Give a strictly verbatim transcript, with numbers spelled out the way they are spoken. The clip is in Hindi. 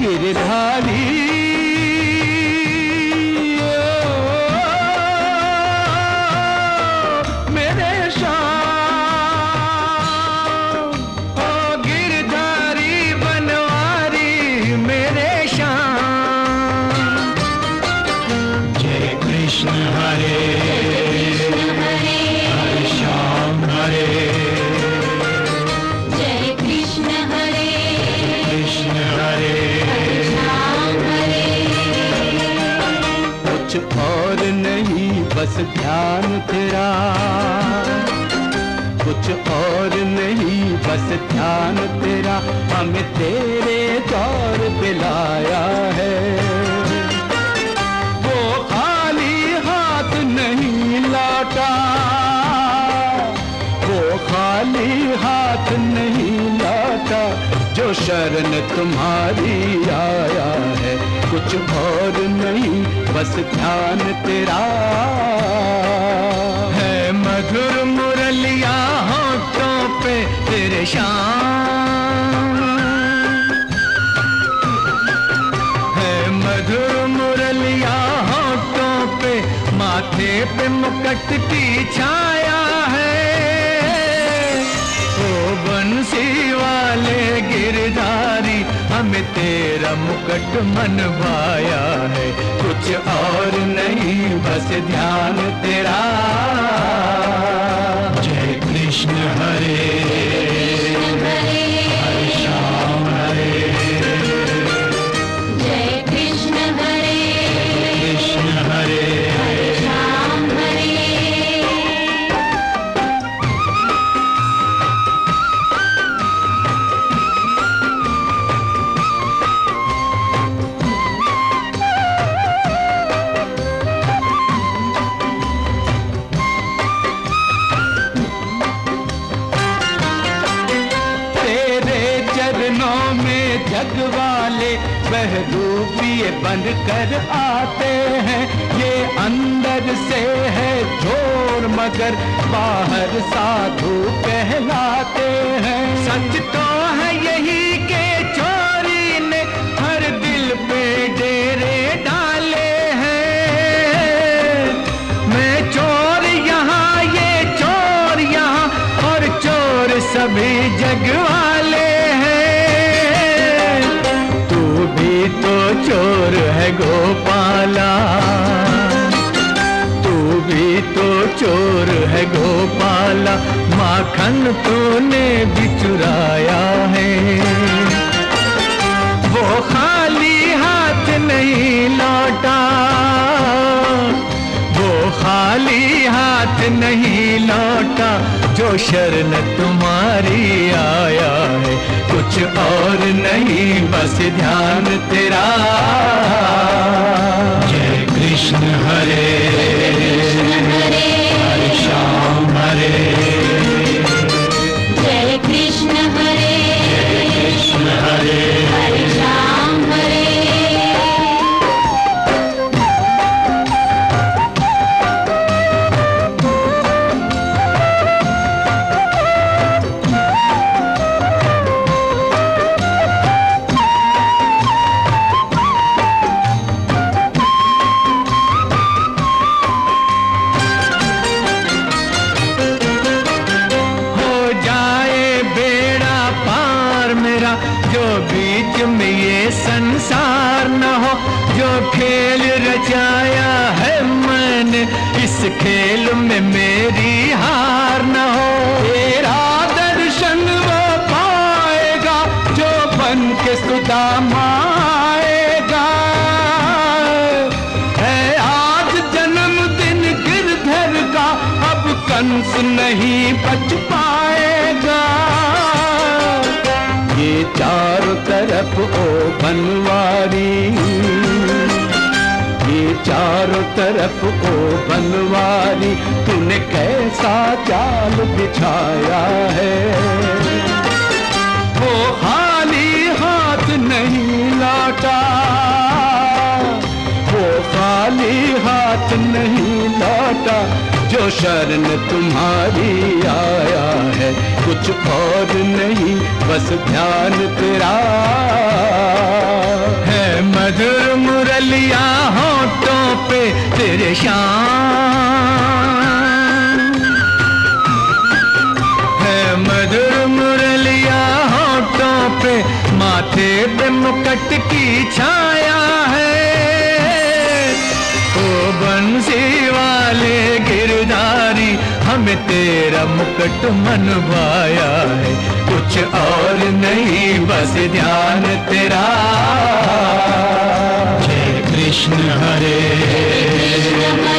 गिरधारी और नहीं बस ध्यान तेरा, कुछ और नहीं बस ध्यान तेरा, हमें तेरे दौर पे लाया है। वो खाली हाथ नहीं लौटा, वो खाली हाथ नहीं लौटा, जो शरण तुम्हारी आया है। कुछ और नहीं बस ध्यान तेरा है। मधुर मुरलिया होठों पे तेरे शाम है, मधुर मुरलिया होठों पे, माथे पे मुकुट की छाया है। ओ बंसी वाले गिरधारी, हमें तेरा मुकुट मन भाया है। कुछ और नहीं बस ध्यान तेरा। जय कृष्ण हरे हरे श्याम हरे, जय कृष्ण हरे कृष्ण हरे हरे श्याम हरे। जग वाले बहरूपिए बन कर आते हैं। ये अंदर से है चोर मगर बाहर साधु कहलाते हैं। सच तो है यही के चोरी ने हर दिल पे डेरे डाले हैं। मैं चोर यहाँ, ये चोर यहाँ, और चोर सभी जग वाले हैं। तो चोर है गोपाला, तू भी तो चोर है गोपाला, माखन तूने भी चुराया है। वो खाली हाथ नहीं लौटा, वो खाली हाथ नहीं लौटा, जो शरण तुम्हारी आया है। कुछ और नहीं बस ध्यान तेरा। जय कृष्ण हरे हरे श्याम हरे, जय कृष्ण हरे कृष्ण हरे हरे श्याम हरे। जो बीच में ये संसार न हो, जो खेल रचाया है मैंने, इस खेल में मेरी हार न हो। तेरा दर्शन वो पाएगा जो बन के सुदामा आएगा। है आज जन्मदिन गिरधर का, अब कंस नहीं बच पाएगा। ये चारों तरफ ओ बनवारी, ये चारों तरफ ओ बनवारी, तूने कैसा जाल बिछाया है। वो खाली हाथ नहीं लौटा, वो खाली हाथ नहीं लौटा, जो शरण तुम्हारी आया है। कुछ और नहीं बस ध्यान तेरा। मधुर मुरलिया होठों पे तेरे शाम है, मधुर मुरलिया होठों पे, माथे पे मुकुट की छाया है। ओ बंसी वाले गिरधारी हमें तेरा मुकुट मन भाया है, कुछ और नहीं बस ध्यान तेरा। जय कृष्ण हरे कृष्ण